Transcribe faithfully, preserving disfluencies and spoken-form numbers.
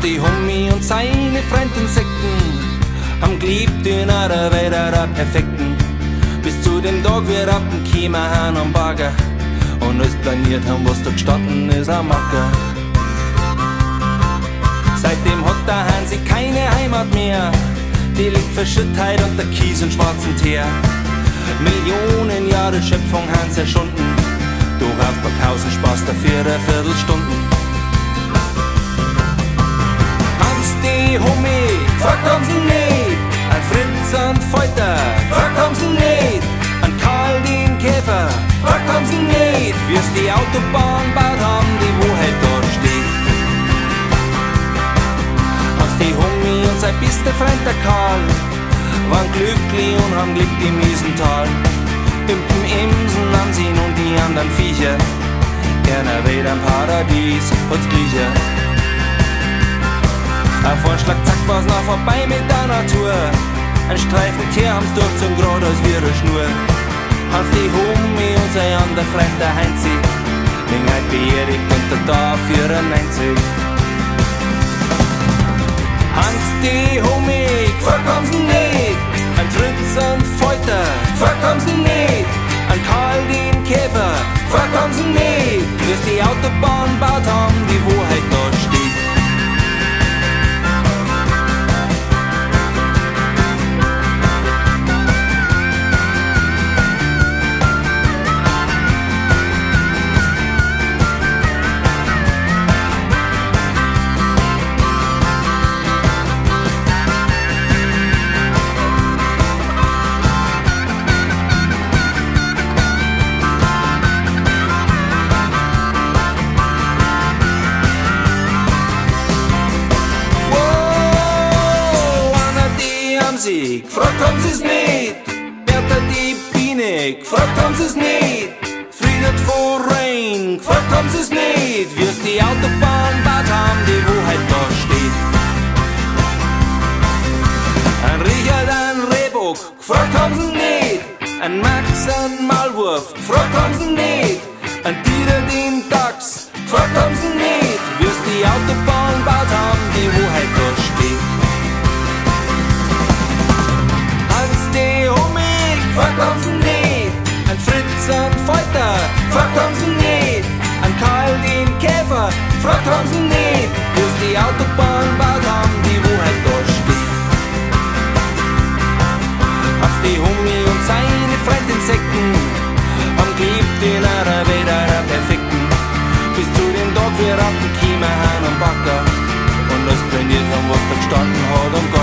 die Homie und seine fremden Sekten haben geliebt in einer Welt der Perfekten. Bis zu dem Tag wir ab dem Kiemer haben am Bagger und alles planiert haben, was da gestanden ist am Acker. Seitdem hat der Hansi keine Heimat mehr, die liegt verschüttet unter Kies und schwarzen Teer. Millionen Jahre Schöpfung haben erschunden, doch auf Backhausen Spaß dafür eine Viertelstunden. Hans die Homie, fragt haben sie nicht, an Fritz und Folter, fragt haben sie nicht, an Karl den Käfer, fragt haben sie nicht, wie's die Autobahn baut haben, die wo halt dort steht. Hans die Homie und sein bester Freund der Karl waren glücklich und haben gelebt im Wiesental. Im Imsen haben sie nun die anderen Viecher, gerne wieder ein Paradies, hat's Griecher. Auf einen Schlag, zack, war's noch vorbei mit der Natur. Ein Streifen Tier haben's durch zum Grad als wie eine Schnur. Hans die Homie und sein anderer Freund der Heinzi, bin halt beerdigt und der da vierundneunzig. Hans die Homie, gefragt haben sie nicht, an Fritz und Folter, gefragt haben sie nicht, an Karl den Käfer, gefragt haben sie nicht, wie's die Autobahn baut haben, die wo halt dort steht. Gefragt haben sie's nicht, Bertha die Biene, gefragt haben sie's nicht, Friedert von Rhein, gefragt haben sie's nicht, wie's die Autobahn baut haben, die wo halt da steht. Ein Richard, ein Rehbock, gefragt haben sie nicht, ein Max, ein Maulwurf, gefragt haben sie nicht, ein Dieter den Dachs, gefragt haben sie nicht, wie's die Autobahn baut haben, die wo halt da steht. Die Homie, gefragt haben sie nicht, an Fritz und Folter, gefragt haben sie nicht, an Karl den Käfer, gefragt haben sie nicht, wie's die Autobahn baut haben, die wo halt da steht. Als die Homie und seine Fremdinsekten haben gelebt in einer Welt der Perfekten, bis zu dem Tag wir ab dem Kiemer haben am Bagger und das planiert haben, was da gestanden hat am Garten.